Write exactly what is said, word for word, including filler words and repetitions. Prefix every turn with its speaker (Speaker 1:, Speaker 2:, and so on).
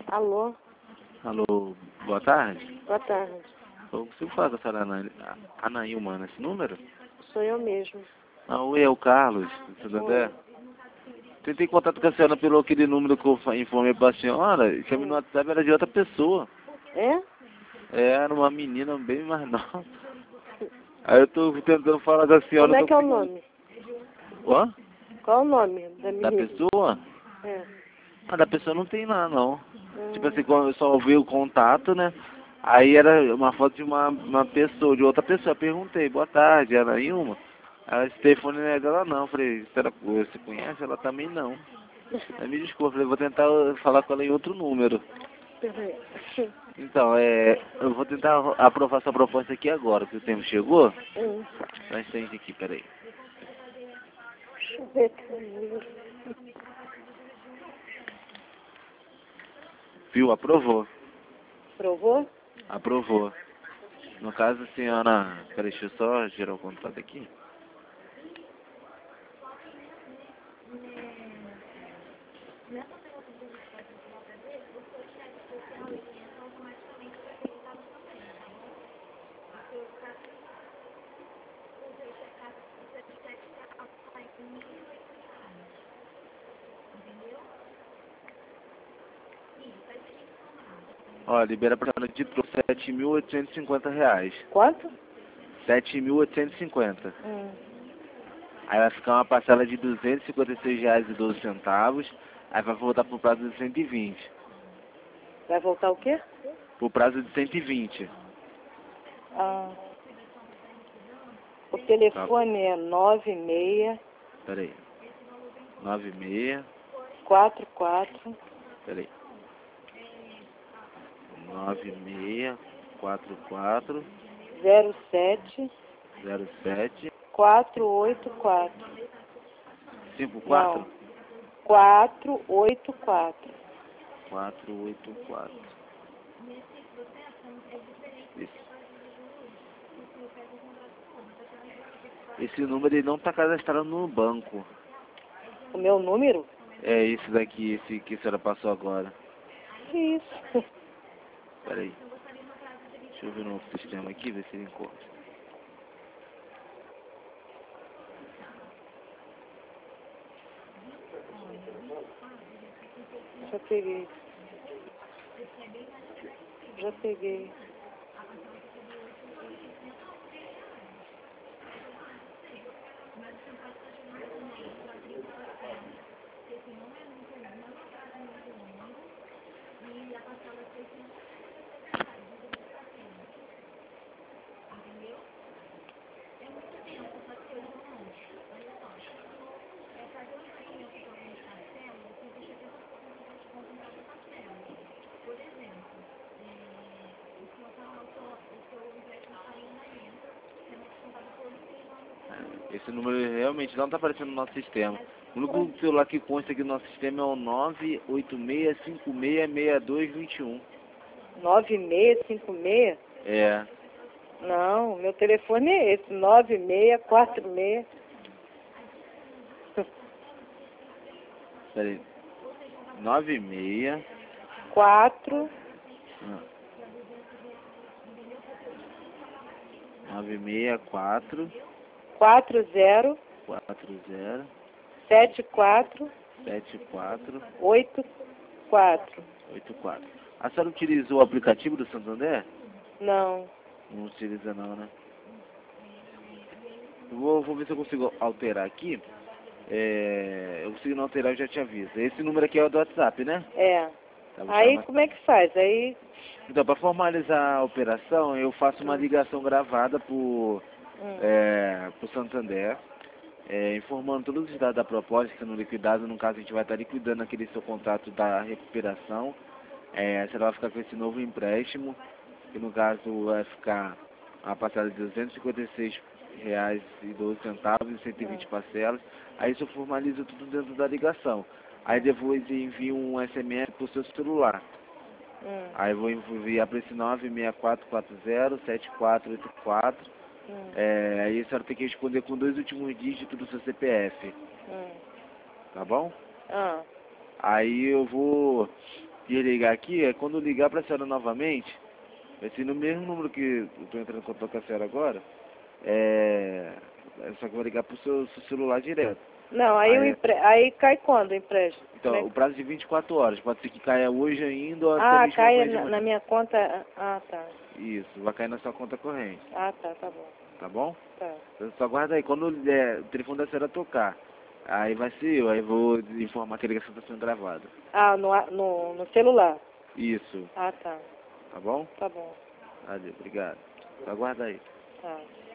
Speaker 1: Alô?
Speaker 2: Alô, boa tarde.
Speaker 1: Boa tarde.
Speaker 2: Eu consigo falar com a senhora Ana, Anaílma nesse número?
Speaker 1: Sou eu mesmo.
Speaker 2: Ah, oi, é o Carlos, do Santander. Tentei contato com a senhora pelo aquele número que eu fa- informei para a senhora, chamei no WhatsApp, era de outra pessoa.
Speaker 1: É?
Speaker 2: É, era uma menina bem mais nova. Aí eu tô tentando falar com a senhora...
Speaker 1: Como é
Speaker 2: tô
Speaker 1: que é o
Speaker 2: com-
Speaker 1: nome?
Speaker 2: Hã?
Speaker 1: Qual é o nome da
Speaker 2: Da
Speaker 1: menina?
Speaker 2: pessoa?
Speaker 1: É.
Speaker 2: Ah, da pessoa não tem lá, não.
Speaker 1: Hum.
Speaker 2: Tipo assim, quando eu só ouvi o contato, né? Aí era uma foto de uma, uma pessoa, de outra pessoa. Eu perguntei, boa tarde, Anaílma. Aí esse telefone não é dela não. Eu falei, será que você conhece? Ela também não. Aí me desculpa, eu falei, vou tentar falar com ela em outro número.
Speaker 1: Peraí.
Speaker 2: Então, é, eu vou tentar aprovar essa proposta aqui agora, que o tempo chegou.
Speaker 1: Hum.
Speaker 2: Dá instante aqui, peraí.
Speaker 1: Deixa eu ver aqui.
Speaker 2: Viu? Aprovou.
Speaker 1: Provou?
Speaker 2: Aprovou. No caso, a senhora... Peraí, deixa eu só gerar o contato aqui. Ó, libera pra senhora de sete mil oitocentos e cinquenta reais.
Speaker 1: Quanto?
Speaker 2: sete mil oitocentos e cinquenta.
Speaker 1: Hum.
Speaker 2: Aí vai ficar uma parcela de duzentos e cinquenta e seis reais e doze centavos. Aí vai voltar pro prazo de cento e vinte.
Speaker 1: Vai voltar o quê?
Speaker 2: Pro prazo de cento e vinte.
Speaker 1: Ah. O telefone é nove seis
Speaker 2: Peraí. nove seis.
Speaker 1: quatro quatro
Speaker 2: Peraí. nove seis quatro quatro
Speaker 1: zero sete
Speaker 2: zero sete
Speaker 1: quatro oito quatro.
Speaker 2: cinco quatro
Speaker 1: Não. quatro oito quatro.
Speaker 2: quatro oito quatro. Esse, esse número ele não está cadastrado no banco.
Speaker 1: O meu número?
Speaker 2: É esse daqui, esse que a senhora passou agora.
Speaker 1: Que isso?
Speaker 2: Peraí. Deixa eu ver no outro sistema aqui, ver se ele encontra.
Speaker 1: Já peguei. Já peguei.
Speaker 2: Esse número realmente não está aparecendo no nosso sistema. O único celular que consta aqui no nosso sistema é o nove oito seis cinco seis seis dois dois um.
Speaker 1: nove seis cinco seis?
Speaker 2: É.
Speaker 1: Não, meu telefone é esse, nove seis quatro seis.
Speaker 2: Peraí. nove seis.
Speaker 1: quatro.
Speaker 2: Ah. nove seis quatro.
Speaker 1: quatro zero.
Speaker 2: quatro zero.
Speaker 1: sete quatro.
Speaker 2: sete quatro.
Speaker 1: oito quatro.
Speaker 2: oito quatro. A senhora utilizou o aplicativo do Santander?
Speaker 1: Não.
Speaker 2: Não utiliza não, né? Eu Vou, vou ver se eu consigo alterar aqui. É, eu consigo não alterar, eu já te aviso. Esse número aqui é o do WhatsApp, né?
Speaker 1: É.
Speaker 2: Tá, vou
Speaker 1: Aí
Speaker 2: chamar.
Speaker 1: como é que faz? Aí.
Speaker 2: Então, para formalizar a operação, eu faço uma ligação gravada por,
Speaker 1: Hum.
Speaker 2: é, pro Santander, é, informando todos os dados da proposta, sendo liquidado. No caso, a gente vai estar liquidando aquele seu contrato da recuperação. É, você vai ficar com esse novo empréstimo, que no caso vai ficar a parcela de duzentos e cinquenta e seis reais e doze centavos e cento e vinte parcelas. Aí isso eu formalizo tudo dentro da ligação. Aí depois envio um S M S para o seu celular.
Speaker 1: Hum.
Speaker 2: Aí eu vou enviar para esse nove seis quatro quatro zero sete quatro oito quatro.
Speaker 1: Hum.
Speaker 2: É, aí a senhora tem que responder com dois últimos dígitos do seu C P F.
Speaker 1: Hum.
Speaker 2: Tá bom?
Speaker 1: Ah.
Speaker 2: Aí eu vou de ligar aqui, é quando ligar para a senhora novamente, vai ser no mesmo número que eu estou entrando em contato com a senhora agora, é, é só que eu vou ligar para o seu, seu celular direto.
Speaker 1: Não, aí,
Speaker 2: Aí,
Speaker 1: o empre... aí cai quando o empréstimo?
Speaker 2: então,
Speaker 1: Como é
Speaker 2: o
Speaker 1: que-
Speaker 2: prazo de vinte e quatro horas, pode ser que caia hoje ainda ou até
Speaker 1: Ah,
Speaker 2: mesmo
Speaker 1: cai
Speaker 2: amanhã de
Speaker 1: na, na
Speaker 2: manhã.
Speaker 1: minha conta. Ah, tá.
Speaker 2: Isso, vai cair na sua conta corrente,
Speaker 1: Ah, tá, tá bom.
Speaker 2: tá bom?
Speaker 1: Tá.
Speaker 2: Então, só guarda aí, quando é, o telefone da senhora tocar, aí vai ser eu, aí vou informar que a ligação está sendo gravada.
Speaker 1: Ah, no, a- no, no celular.
Speaker 2: Isso,
Speaker 1: Ah, tá.
Speaker 2: tá bom?
Speaker 1: Tá bom.
Speaker 2: Valeu, obrigado. Só guarda aí.
Speaker 1: Tá.